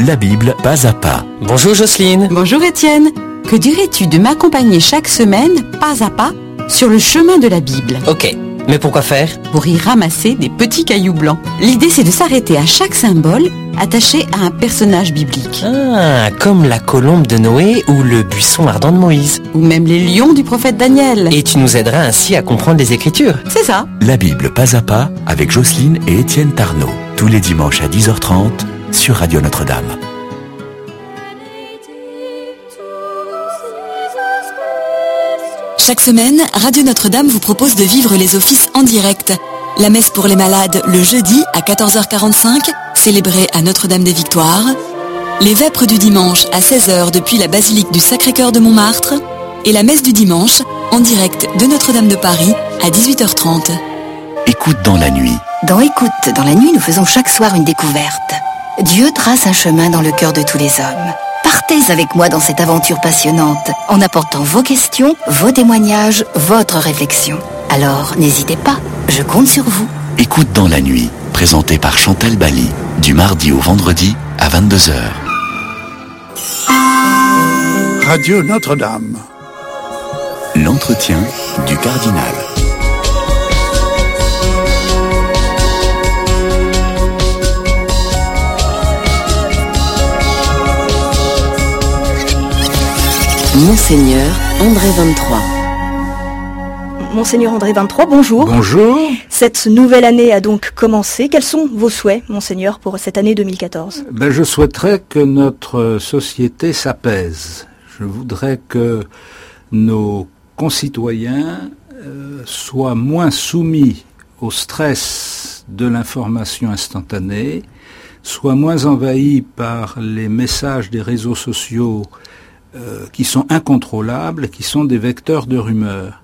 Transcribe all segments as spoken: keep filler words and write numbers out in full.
La Bible, pas à pas. Bonjour Jocelyne. Bonjour Étienne. Que dirais-tu de m'accompagner chaque semaine, pas à pas, sur le chemin de la Bible? Ok, mais pourquoi faire? Pour y ramasser des petits cailloux blancs. L'idée, c'est de s'arrêter à chaque symbole attaché à un personnage biblique. Ah, comme la colombe de Noé ou le buisson ardent de Moïse. Ou même les lions du prophète Daniel. Et tu nous aideras ainsi à comprendre les Écritures. C'est ça. La Bible, pas à pas, avec Jocelyne et Étienne Tarnot. Tous les dimanches à dix heures trente sur Radio Notre-Dame. Chaque semaine, Radio Notre-Dame vous propose de vivre les offices en direct. La messe pour les malades le jeudi à quatorze heures quarante-cinq, célébrée à Notre-Dame des Victoires. Les vêpres du dimanche à seize heures depuis la basilique du Sacré-Cœur de Montmartre. Et la messe du dimanche en direct de Notre-Dame de Paris à dix-huit heures trente. Écoute dans la nuit. Dans Écoute dans la nuit, nous faisons chaque soir une découverte. Dieu trace un chemin dans le cœur de tous les hommes. Partez avec moi dans cette aventure passionnante, en apportant vos questions, vos témoignages, votre réflexion. Alors, n'hésitez pas, je compte sur vous. Écoute dans la nuit, présenté par Chantal Bally, du mardi au vendredi à vingt-deux heures. Radio Notre-Dame. L'entretien du cardinal. Monseigneur André vingt-trois. Monseigneur André vingt-trois, bonjour. Bonjour. Cette nouvelle année a donc commencé. Quels sont vos souhaits, Monseigneur, pour cette année deux mille quatorze? Ben, je souhaiterais que notre société s'apaise. Je voudrais que nos concitoyens euh, soient moins soumis au stress de l'information instantanée, soient moins envahis par les messages des réseaux sociaux euh, qui sont incontrôlables, qui sont des vecteurs de rumeurs,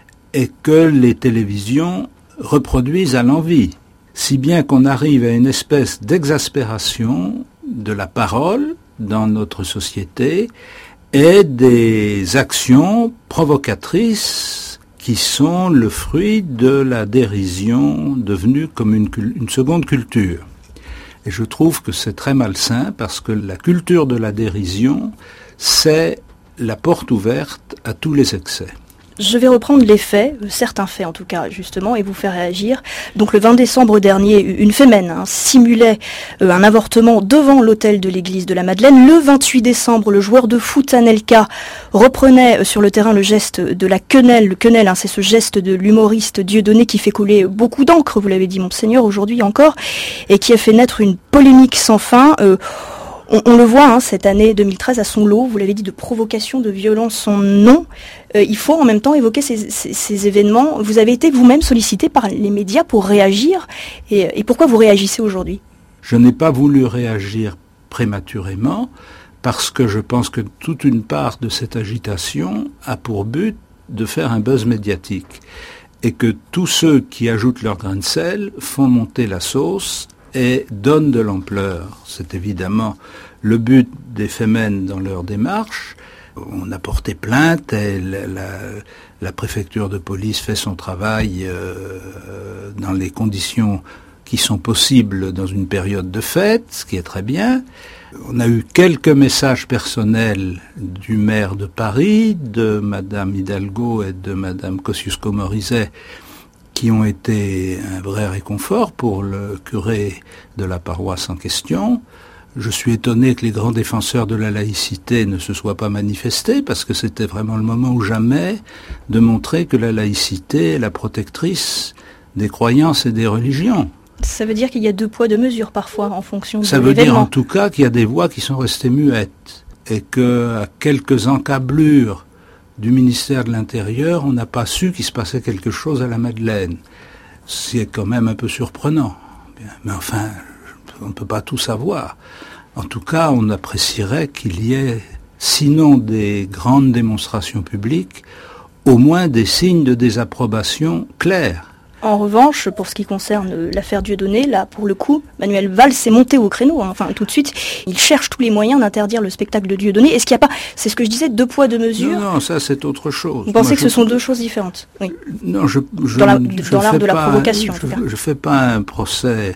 et que les télévisions reproduisent à l'envi, si bien qu'on arrive à une espèce d'exaspération de la parole dans notre société et des actions provocatrices qui sont le fruit de la dérision devenue comme une, une seconde culture. Et je trouve que c'est très malsain parce que la culture de la dérision, c'est la porte ouverte à tous les excès. Je vais reprendre les faits, certains faits en tout cas justement, et vous faire réagir. Donc le vingt décembre dernier, une fémène hein, simulait euh, un avortement devant l'hôtel de l'église de la Madeleine. Le vingt-huit décembre, le joueur de foot Anelka reprenait euh, sur le terrain le geste de la quenelle. Le quenelle, hein, c'est ce geste de l'humoriste Dieudonné qui fait couler beaucoup d'encre, vous l'avez dit Monseigneur, aujourd'hui encore, et qui a fait naître une polémique sans fin. Euh, On, on le voit, hein, cette année deux mille treize à son lot, vous l'avez dit, de provocation, de violence sans nom. Euh, il faut en même temps évoquer ces, ces, ces événements. Vous avez été vous-même sollicité par les médias pour réagir. Et, et pourquoi vous réagissez aujourd'hui? Je n'ai pas voulu réagir prématurément parce que je pense que toute une part de cette agitation a pour but de faire un buzz médiatique. Et que tous ceux qui ajoutent leur grain de sel font monter la sauce et donne de l'ampleur. C'est évidemment le but des Femen dans leur démarche. On a porté plainte et la, la, la préfecture de police fait son travail euh, dans les conditions qui sont possibles dans une période de fête, ce qui est très bien. On a eu quelques messages personnels du maire de Paris, de Madame Hidalgo et de Madame Kosciusko-Morizet, qui ont été un vrai réconfort pour le curé de la paroisse en question. Je suis étonné que les grands défenseurs de la laïcité ne se soient pas manifestés, parce que c'était vraiment le moment ou jamais de montrer que la laïcité est la protectrice des croyances et des religions. Ça veut dire qu'il y a deux poids, deux mesures parfois en fonction de Ça l'événement. veut dire en tout cas qu'il y a des voix qui sont restées muettes, et qu'à quelques encablures du ministère de l'Intérieur, on n'a pas su qu'il se passait quelque chose à la Madeleine. C'est quand même un peu surprenant. Mais enfin, on ne peut pas tout savoir. En tout cas, on apprécierait qu'il y ait, sinon des grandes démonstrations publiques, au moins des signes de désapprobation clairs. En revanche, pour ce qui concerne l'affaire Dieudonné, là, pour le coup, Manuel Valls s'est monté au créneau. Hein. Enfin, tout de suite, il cherche tous les moyens d'interdire le spectacle de Dieudonné. Est-ce qu'il n'y a pas, c'est ce que je disais, deux poids, deux mesures? Non, non, ça c'est autre chose. Vous pensez Moi, que je... ce sont deux choses différentes? Oui. Non, je, je dans, la, je dans l'art de la pas, provocation, en je, tout cas. Je ne fais pas un procès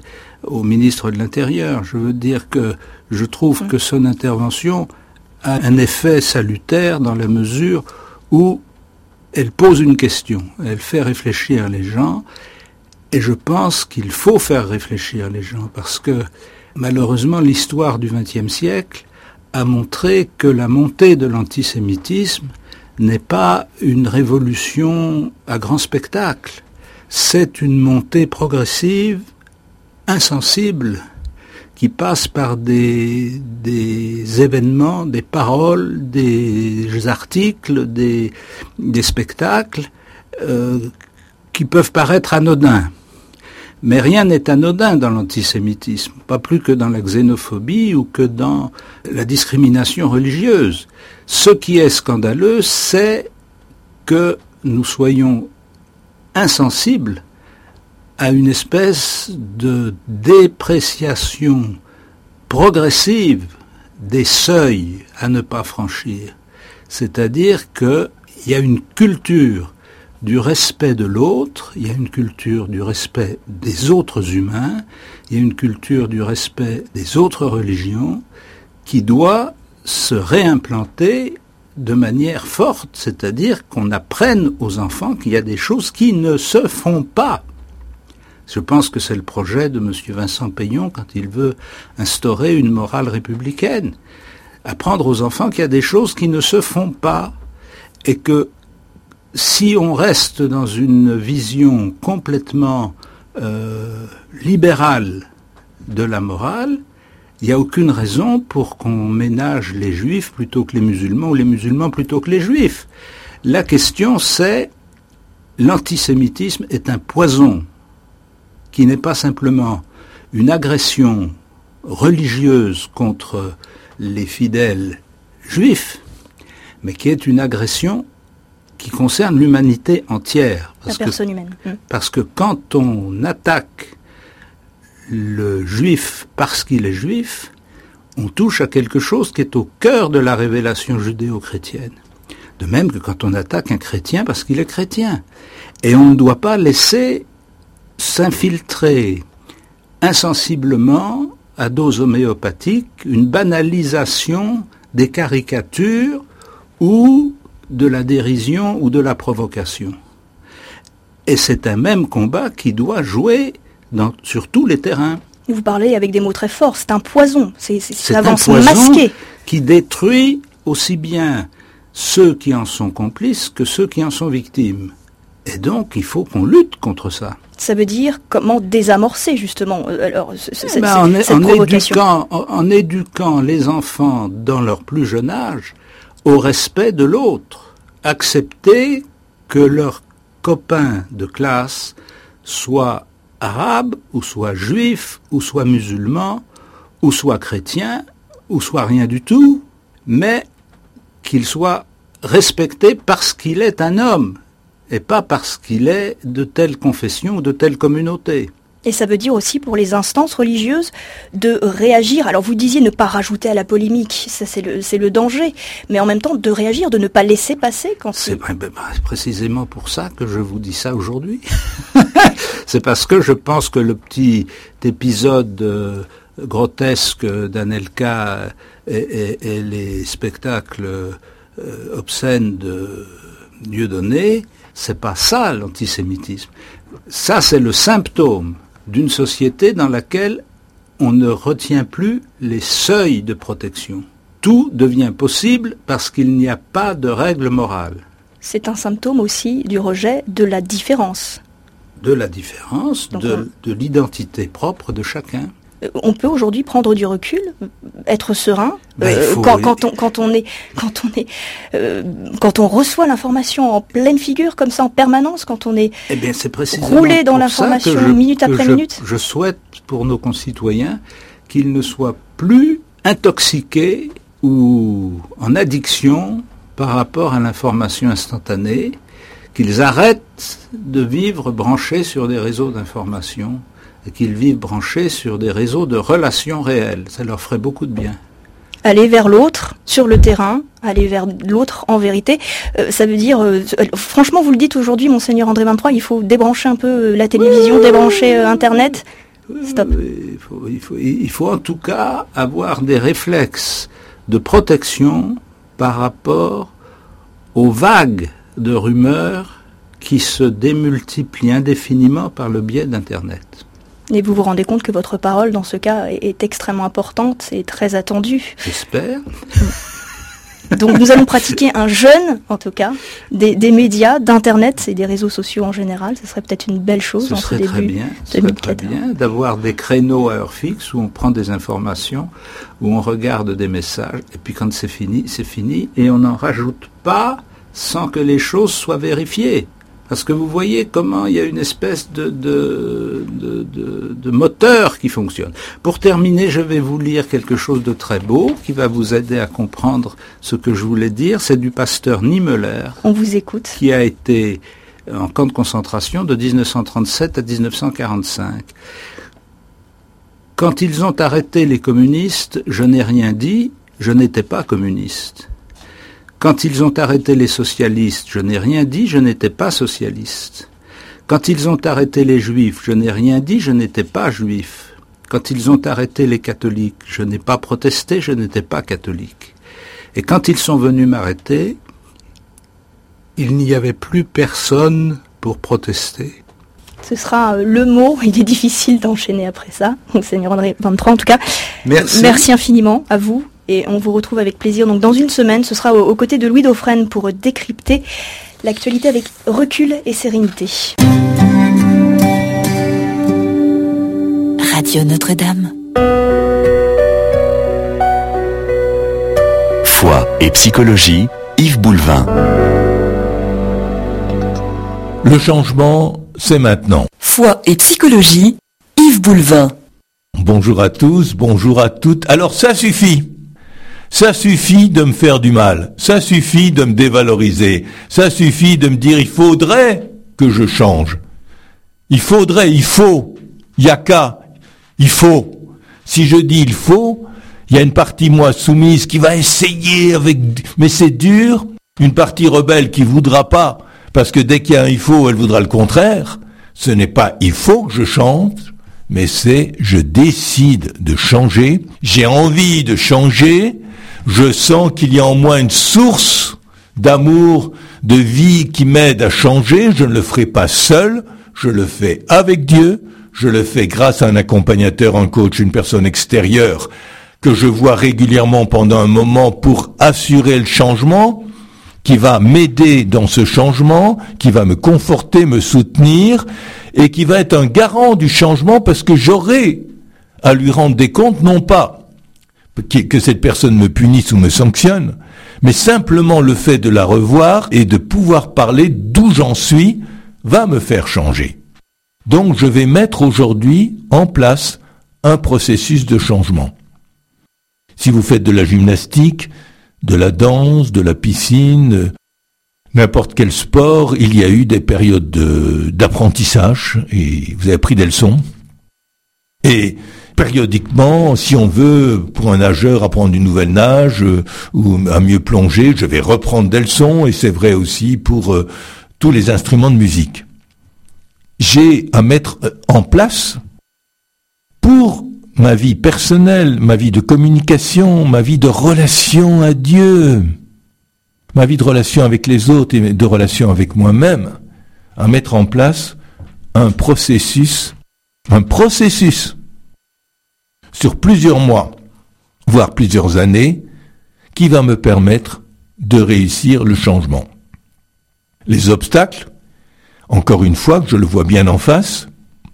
au ministre de l'Intérieur. Je veux dire que je trouve mmh. que son intervention a un effet salutaire dans la mesure où elle pose une question, elle fait réfléchir les gens, et je pense qu'il faut faire réfléchir les gens, parce que malheureusement l'histoire du vingtième siècle a montré que la montée de l'antisémitisme n'est pas une révolution à grand spectacle, c'est une montée progressive, insensible, qui passe par des, des événements, des paroles, des articles, des, des spectacles euh, qui peuvent paraître anodins. Mais rien n'est anodin dans l'antisémitisme, pas plus que dans la xénophobie ou que dans la discrimination religieuse. Ce qui est scandaleux, c'est que nous soyons insensibles à une espèce de dépréciation progressive des seuils à ne pas franchir. C'est-à-dire qu'il y a une culture du respect de l'autre, il y a une culture du respect des autres humains, il y a une culture du respect des autres religions qui doit se réimplanter de manière forte, c'est-à-dire qu'on apprenne aux enfants qu'il y a des choses qui ne se font pas. Je pense que c'est le projet de M. Vincent Payon quand il veut instaurer une morale républicaine. Apprendre aux enfants qu'il y a des choses qui ne se font pas et que si on reste dans une vision complètement euh, libérale de la morale, il n'y a aucune raison pour qu'on ménage les juifs plutôt que les musulmans ou les musulmans plutôt que les juifs. La question c'est, l'antisémitisme est un poison qui n'est pas simplement une agression religieuse contre les fidèles juifs, mais qui est une agression qui concerne l'humanité entière. Parce la personne que, humaine. Mmh. Parce que quand on attaque le juif parce qu'il est juif, on touche à quelque chose qui est au cœur de la révélation judéo-chrétienne. De même que quand on attaque un chrétien parce qu'il est chrétien. Et on ne doit pas laisser s'infiltrer insensiblement à dose homéopathique une banalisation des caricatures ou de la dérision ou de la provocation. Et c'est un même combat qui doit jouer dans, sur tous les terrains. Vous parlez avec des mots très forts, c'est un poison, c'est, c'est, c'est un poison masqué qui détruit aussi bien ceux qui en sont complices que ceux qui en sont victimes. Et donc, il faut qu'on lutte contre ça. Ça veut dire comment désamorcer, justement, alors, c- c- ben, c- en, cette en provocation. Éduquant, en, en éduquant les enfants dans leur plus jeune âge au respect de l'autre. Accepter que leurs copains de classe soient arabes, ou soient juifs, ou soient musulmans, ou soient chrétiens, ou soient rien du tout, mais qu'ils soient respectés parce qu'il est un homme, et pas parce qu'il est de telle confession ou de telle communauté. Et ça veut dire aussi pour les instances religieuses de réagir. Alors vous disiez ne pas rajouter à la polémique, ça c'est le, c'est le danger, mais en même temps de réagir, de ne pas laisser passer quand c'est... C'est ben, ben, précisément pour ça que je vous dis ça aujourd'hui. C'est parce que je pense que le petit épisode euh, grotesque d'Anelka et, et, et les spectacles euh, obscènes de Dieudonné, c'est pas ça l'antisémitisme. Ça c'est le symptôme d'une société dans laquelle on ne retient plus les seuils de protection. Tout devient possible parce qu'il n'y a pas de règles morales. C'est un symptôme aussi du rejet de la différence. De la différence, Donc de, on... de l'identité propre de chacun. On peut aujourd'hui prendre du recul, être serein, ben, euh, faut... quand, quand, on, quand on est, quand on est, euh, quand on reçoit l'information en pleine figure comme ça en permanence, quand on est eh bien, c'est roulé dans l'information je, minute après je, minute. Je souhaite pour nos concitoyens qu'ils ne soient plus intoxiqués ou en addiction par rapport à l'information instantanée, qu'ils arrêtent de vivre branchés sur des réseaux d'information et qu'ils vivent branchés sur des réseaux de relations réelles. Ça leur ferait beaucoup de bien. Aller vers l'autre, sur le terrain, aller vers l'autre en vérité, euh, ça veut dire, euh, franchement vous le dites aujourd'hui, Monseigneur André vingt-trois, il faut débrancher un peu la télévision, débrancher euh, Internet. Stop. Il faut, il faut, il faut en tout cas avoir des réflexes de protection par rapport aux vagues de rumeurs qui se démultiplient indéfiniment par le biais d'Internet. Et vous vous rendez compte que votre parole, dans ce cas, est, est extrêmement importante et très attendue. J'espère. Donc nous allons pratiquer un jeûne, en tout cas, des, des médias, d'Internet et des réseaux sociaux en général. Ce serait peut-être une belle chose ce en ce serait début très bien, ce serait très bien d'avoir des créneaux à heure fixe où on prend des informations, où on regarde des messages, et puis quand c'est fini, c'est fini, et on n'en rajoute pas sans que les choses soient vérifiées. Parce que vous voyez comment il y a une espèce de, de, de, de, de moteur qui fonctionne. Pour terminer, je vais vous lire quelque chose de très beau qui va vous aider à comprendre ce que je voulais dire. C'est du pasteur Niemöller. On vous écoute. Qui a été en camp de concentration de dix-neuf cent trente-sept à dix-neuf cent quarante-cinq. Quand ils ont arrêté les communistes, je n'ai rien dit, je n'étais pas communiste. Quand ils ont arrêté les socialistes, je n'ai rien dit, je n'étais pas socialiste. Quand ils ont arrêté les juifs, je n'ai rien dit, je n'étais pas juif. Quand ils ont arrêté les catholiques, je n'ai pas protesté, je n'étais pas catholique. Et quand ils sont venus m'arrêter, il n'y avait plus personne pour protester. Ce sera le mot, il est difficile d'enchaîner après ça, Monseigneur André vingt-trois en tout cas. Merci. Merci infiniment à vous. Et on vous retrouve avec plaisir. Donc dans une semaine, ce sera aux, aux côtés de Louis Dauphren pour décrypter l'actualité avec recul et sérénité. Radio Notre-Dame. Foi et psychologie, Yves Boulevin. Le changement, c'est maintenant. Foi et psychologie, Yves Boulevin. Bonjour à tous, bonjour à toutes. Alors ça suffit. Ça suffit de me faire du mal, ça suffit de me dévaloriser, ça suffit de me dire il faudrait que je change. Il faudrait, il faut, il y a qu'à, il faut. Si je dis il faut, il y a une partie moi soumise qui va essayer avec, mais c'est dur, une partie rebelle qui voudra pas, parce que dès qu'il y a un il faut, elle voudra le contraire. Ce n'est pas il faut que je change, mais c'est je décide de changer, j'ai envie de changer. Je sens qu'il y a en moi une source d'amour, de vie qui m'aide à changer. Je ne le ferai pas seul, je le fais avec Dieu, je le fais grâce à un accompagnateur, un coach, une personne extérieure que je vois régulièrement pendant un moment pour assurer le changement, qui va m'aider dans ce changement, qui va me conforter, me soutenir et qui va être un garant du changement parce que j'aurai à lui rendre des comptes, non pas que cette personne me punisse ou me sanctionne, mais simplement le fait de la revoir et de pouvoir parler d'où j'en suis va me faire changer. Donc je vais mettre aujourd'hui en place un processus de changement. Si vous faites de la gymnastique, de la danse, de la piscine, n'importe quel sport, il y a eu des périodes de, d'apprentissage et vous avez pris des leçons. Et périodiquement, si on veut, pour un nageur apprendre une nouvelle nage euh, ou à mieux plonger, je vais reprendre des leçons, et c'est vrai aussi pour euh, tous les instruments de musique. J'ai à mettre en place pour ma vie personnelle, ma vie de communication, ma vie de relation à Dieu, ma vie de relation avec les autres et de relation avec moi-même, à mettre en place un processus, un processus sur plusieurs mois, voire plusieurs années, qui va me permettre de réussir le changement. Les obstacles, encore une fois, que je le vois bien en face,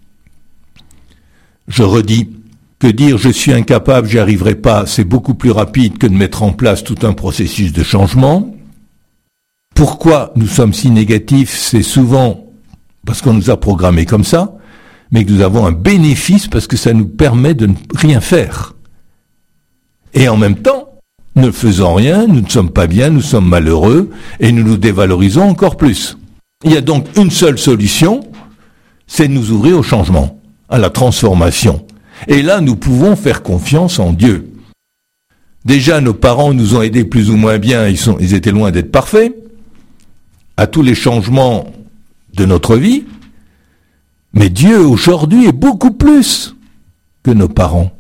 je redis que dire je suis incapable, j'y arriverai pas, c'est beaucoup plus rapide que de mettre en place tout un processus de changement. Pourquoi nous sommes si négatifs, c'est souvent parce qu'on nous a programmés comme ça, mais que nous avons un bénéfice parce que ça nous permet de ne rien faire. Et en même temps, ne faisant rien, nous ne sommes pas bien, nous sommes malheureux, et nous nous dévalorisons encore plus. Il y a donc une seule solution, c'est de nous ouvrir au changement, à la transformation. Et là, nous pouvons faire confiance en Dieu. Déjà, nos parents nous ont aidés plus ou moins bien, ils, sont, ils étaient loin d'être parfaits, à tous les changements de notre vie. Mais Dieu, aujourd'hui, est beaucoup plus. que nos parents.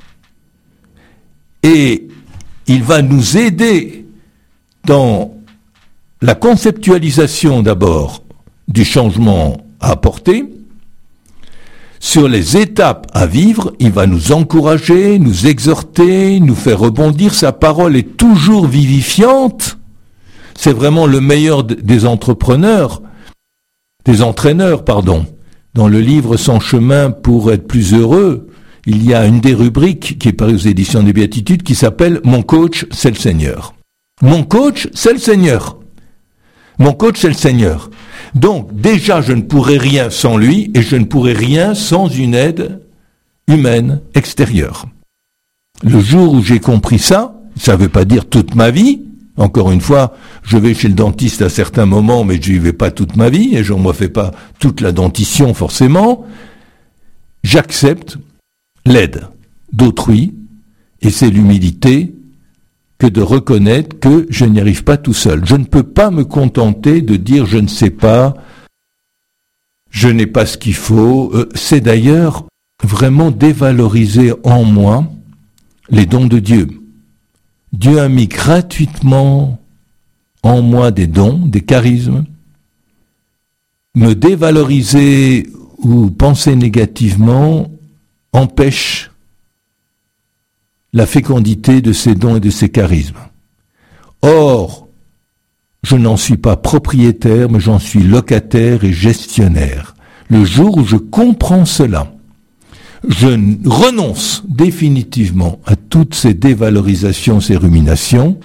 Et il va nous aider dans la conceptualisation d'abord du changement à apporter. Sur les étapes à vivre, il va nous encourager, nous exhorter, nous faire rebondir. Sa parole est toujours vivifiante. C'est vraiment le meilleur des entrepreneurs, des entraîneurs, pardon. Dans le livre Son chemin pour être plus heureux, il y a une des rubriques qui est parue aux éditions des Béatitudes qui s'appelle « Mon coach, c'est le Seigneur ». Mon coach, c'est le Seigneur. Mon coach, c'est le Seigneur. Donc, déjà, je ne pourrais rien sans lui, et je ne pourrais rien sans une aide humaine extérieure. Le jour où j'ai compris ça, ça ne veut pas dire toute ma vie. Encore une fois, je vais chez le dentiste à certains moments, mais je n'y vais pas toute ma vie, et je ne me fais pas toute la dentition forcément. J'accepte l'aide d'autrui, et c'est l'humilité que de reconnaître que je n'y arrive pas tout seul. Je ne peux pas me contenter de dire je ne sais pas, je n'ai pas ce qu'il faut. C'est d'ailleurs vraiment dévaloriser en moi les dons de Dieu. Dieu a mis gratuitement en moi des dons, des charismes. Me dévaloriser ou penser négativement empêche la fécondité de ces dons et de ces charismes. Or, je n'en suis pas propriétaire, mais j'en suis locataire et gestionnaire. Le jour où je comprends cela, je renonce définitivement à toutes ces dévalorisations, ces ruminations,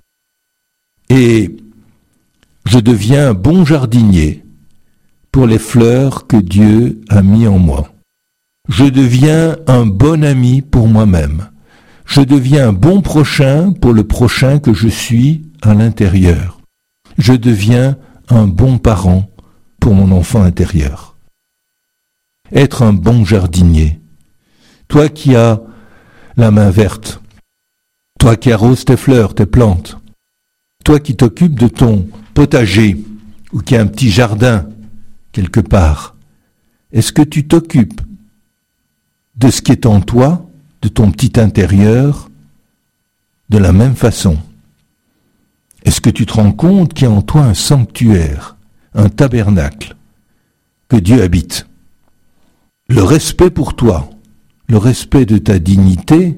et je deviens un bon jardinier pour les fleurs que Dieu a mis en moi. Je deviens un bon ami pour moi-même. Je deviens un bon prochain pour le prochain que je suis à l'intérieur. Je deviens un bon parent pour mon enfant intérieur. Être un bon jardinier. Toi qui as la main verte, toi qui arroses tes fleurs, tes plantes, toi qui t'occupes de ton potager ou qui as un petit jardin quelque part, est-ce que tu t'occupes de ce qui est en toi, de ton petit intérieur, de la même façon? Est-ce que tu te rends compte qu'il y a en toi un sanctuaire, un tabernacle, que Dieu habite? Le respect pour toi, le respect de ta dignité,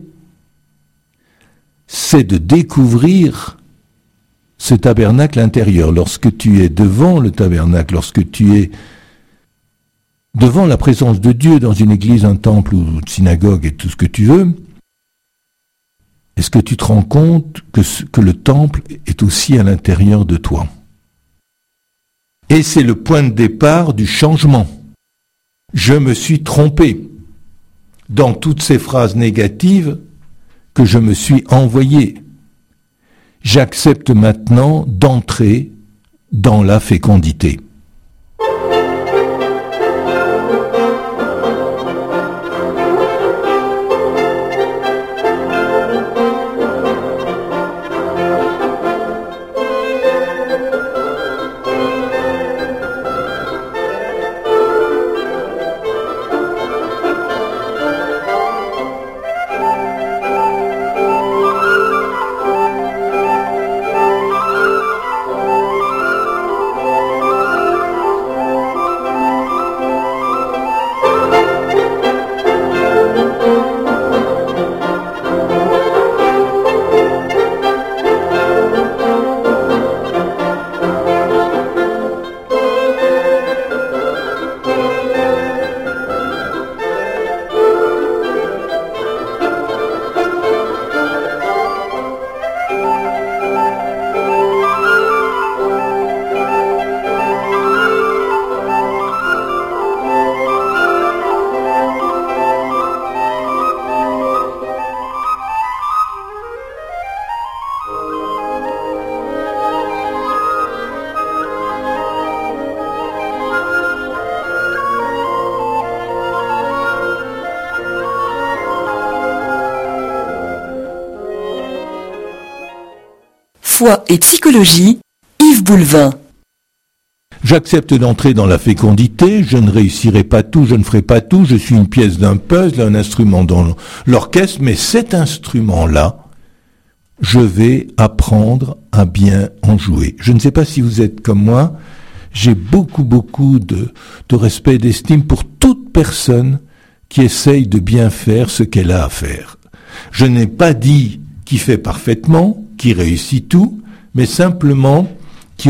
c'est de découvrir ce tabernacle intérieur. Lorsque tu es devant le tabernacle, lorsque tu es devant la présence de Dieu dans une église, un temple ou une synagogue et tout ce que tu veux, est-ce que tu te rends compte que, ce, que le temple est aussi à l'intérieur de toi? Et c'est le point de départ du changement. Je me suis trompé dans toutes ces phrases négatives que je me suis envoyées. J'accepte maintenant d'entrer dans la fécondité. Foi et psychologie, Yves Boulevin. J'accepte d'entrer dans la fécondité, je ne réussirai pas tout, je ne ferai pas tout, je suis une pièce d'un puzzle, un instrument dans l'orchestre, mais cet instrument-là, je vais apprendre à bien en jouer. Je ne sais pas si vous êtes comme moi, j'ai beaucoup, beaucoup de, de respect et d'estime pour toute personne qui essaye de bien faire ce qu'elle a à faire. Je n'ai pas dit qui fait parfaitement, qui réussit tout, mais simplement